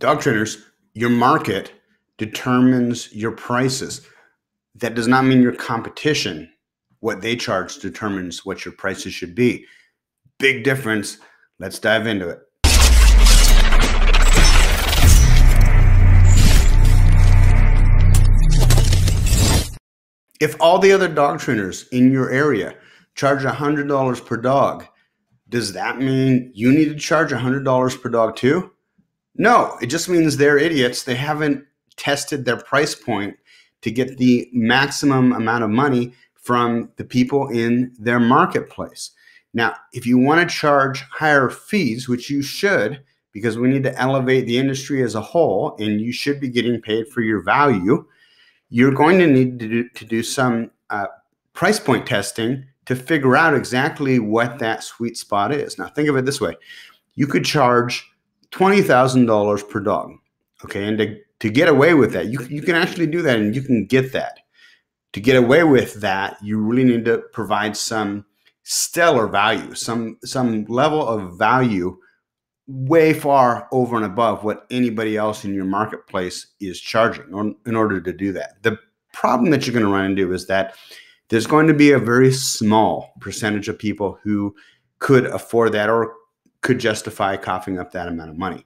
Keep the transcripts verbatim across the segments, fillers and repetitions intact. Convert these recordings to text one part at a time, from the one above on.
Dog trainers, your market determines your prices. That does not mean your competition, what they charge determines what your prices should be. Big difference. Let's dive into it. If all the other dog trainers in your area charge one hundred dollars per dog, does that mean you need to charge one hundred dollars per dog too? No, it just means they're idiots. They haven't tested their price point to get the maximum amount of money from the people in their marketplace. Now, if you want to charge higher fees, which you should, because we need to elevate the industry as a whole, and you should be getting paid for your value, you're going to need to do, to do some uh, price point testing to figure out exactly what that sweet spot is. Now, think of it this way. You could charge twenty thousand dollars per dog, okay? And to, to get away with that, you, you can actually do that and you can get that. To get away with that, you really need to provide some stellar value, some, some level of value way far over and above what anybody else in your marketplace is charging in order to do that. The problem that you're going to run into is that there's going to be a very small percentage of people who could afford that or could justify coughing up that amount of money.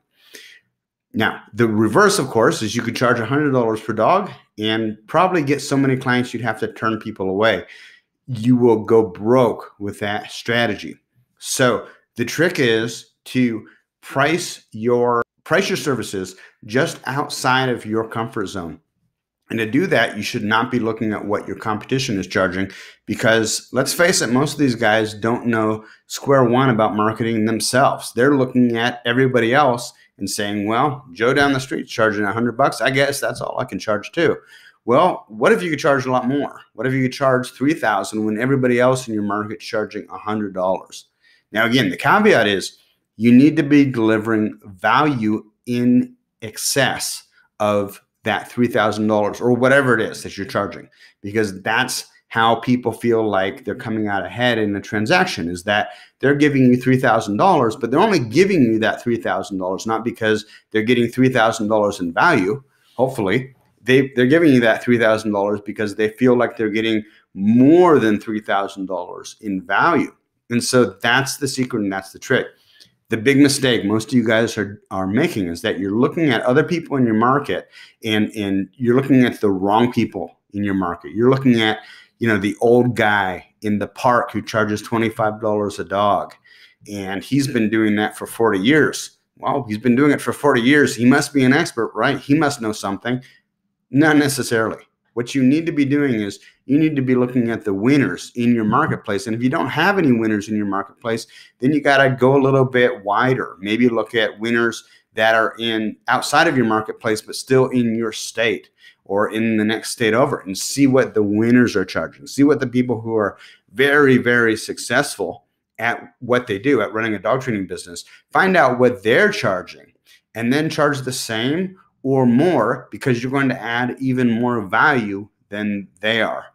Now, the reverse, of course, is you could charge one hundred dollars per dog and probably get so many clients you'd have to turn people away. You will go broke with that strategy. So the trick is to price your price your services just outside of your comfort zone. And to do that, you should not be looking at what your competition is charging, because let's face it, most of these guys don't know square one about marketing themselves. They're looking at everybody else and saying, well, Joe down the street's charging a hundred bucks. I guess that's all I can charge too. Well, what if you could charge a lot more? What if you could charge three thousand dollars when everybody else in your market's charging one hundred dollars? Now, again, the caveat is you need to be delivering value in excess of that three thousand dollars or whatever it is that you're charging, because that's how people feel like they're coming out ahead in a transaction, is that they're giving you three thousand dollars, but they're only giving you that three thousand dollars, not because they're getting three thousand dollars in value. Hopefully, they, they're giving you that three thousand dollars because they feel like they're getting more than three thousand dollars in value. And so that's the secret and that's the trick. The big mistake most of you guys are, are making is that you're looking at other people in your market and, and you're looking at the wrong people in your market. You're looking at, you know, the old guy in the park who charges twenty-five dollars a dog, and he's been doing that for forty years. Well, he's been doing it for forty years. He must be an expert, right? He must know something. Not necessarily. What you need to be doing is you need to be looking at the winners in your marketplace. And if you don't have any winners in your marketplace, then you got to go a little bit wider. Maybe look at winners that are in outside of your marketplace, but still in your state or in the next state over, and see what the winners are charging. See what the people who are very, very successful at what they do, at running a dog training business, find out what they're charging and then charge the same or more, because you're going to add even more value than they are.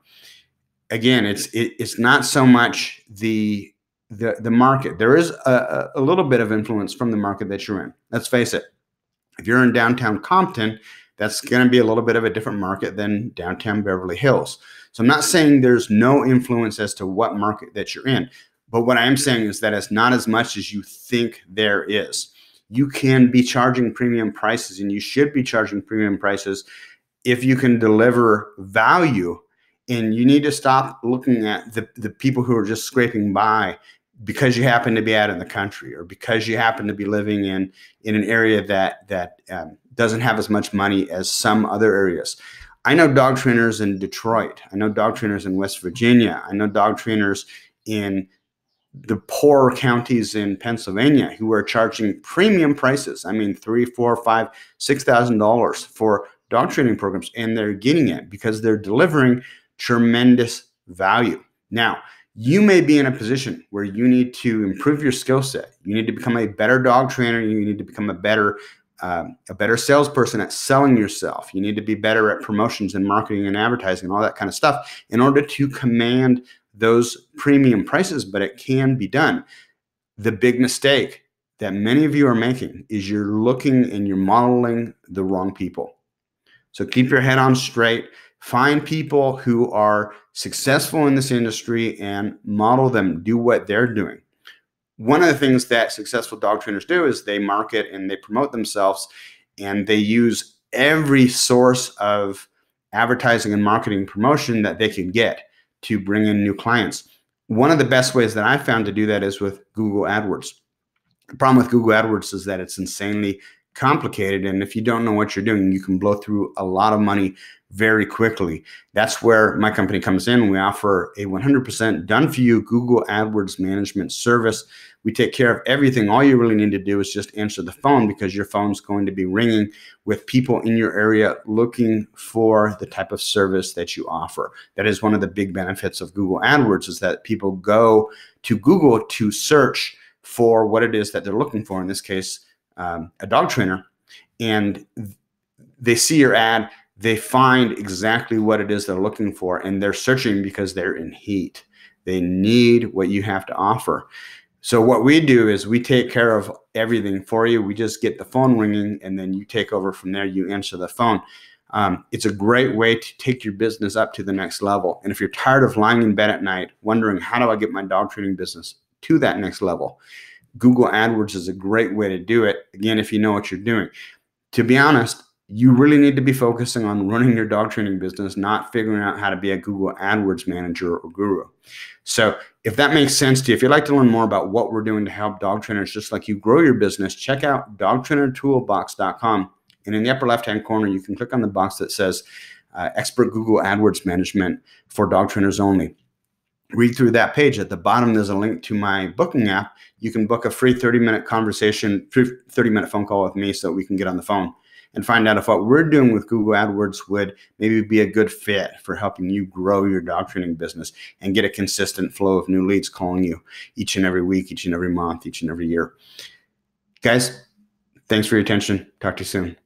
Again, it's it, it's not so much the the the market. There is a, a little bit of influence from the market that you're in. Let's face it. If you're in downtown Compton, that's going to be a little bit of a different market than downtown Beverly Hills. So I'm not saying there's no influence as to what market that you're in, but what I am saying is that it's not as much as you think there is. You can be charging premium prices, and you should be charging premium prices if you can deliver value. And you need to stop looking at the, the people who are just scraping by because you happen to be out in the country, or because you happen to be living in, in an area that, that um, doesn't have as much money as some other areas. I know dog trainers in Detroit. I know dog trainers in West Virginia. I know dog trainers in the poorer counties in Pennsylvania who are charging premium prices. I mean, three, four, five, six thousand dollars for dog training programs, and they're getting it because they're delivering tremendous value. Now, you may be in a position where you need to improve your skill set. You need to become a better dog trainer. You need to become a better um, a better salesperson at selling yourself. You need to be better at promotions and marketing and advertising and all that kind of stuff in order to command those premium prices, but it can be done. The big mistake that many of you are making is you're looking and you're modeling the wrong people. So keep your head on straight. Find people who are successful in this industry and model them, do what they're doing. One of the things that successful dog trainers do is they market and they promote themselves, and they use every source of advertising and marketing promotion that they can get to bring in new clients. One of the best ways that I found to do that is with Google AdWords. The problem with Google AdWords is that it's insanely complicated, and if you don't know what you're doing, you can blow through a lot of money very quickly. That's where my company comes in. We offer a one hundred percent done for you Google AdWords management service. We take care of everything. All you really need to do is just answer the phone, because your phone's going to be ringing with people in your area looking for the type of service that you offer. That is one of the big benefits of Google AdWords, is that people go to Google to search for what it is that they're looking for. In this case, um, a dog trainer, and they see your ad. They find exactly what it is they're looking for, and they're searching because they're in heat. They need what you have to offer. So what we do is we take care of everything for you. We just get the phone ringing, and then you take over from there. You answer the phone. Um, it's a great way to take your business up to the next level. And if you're tired of lying in bed at night wondering, how do I get my dog training business to that next level, Google AdWords is a great way to do it. Again, if you know what you're doing. To be honest, you really need to be focusing on running your dog training business, not figuring out how to be a Google AdWords manager or guru. So if that makes sense to you, if you'd like to learn more about what we're doing to help dog trainers just like you grow your business, check out dog trainer toolbox dot com. And in the upper left-hand corner, you can click on the box that says uh, Expert Google AdWords Management for Dog Trainers Only. Read through that page. At the bottom, there's a link to my booking app. You can book a free thirty minute conversation, thirty minute phone call with me so we can get on the phone and find out if what we're doing with Google AdWords would maybe be a good fit for helping you grow your dog training business and get a consistent flow of new leads calling you each and every week, each and every month, each and every year. Guys, thanks for your attention. Talk to you soon.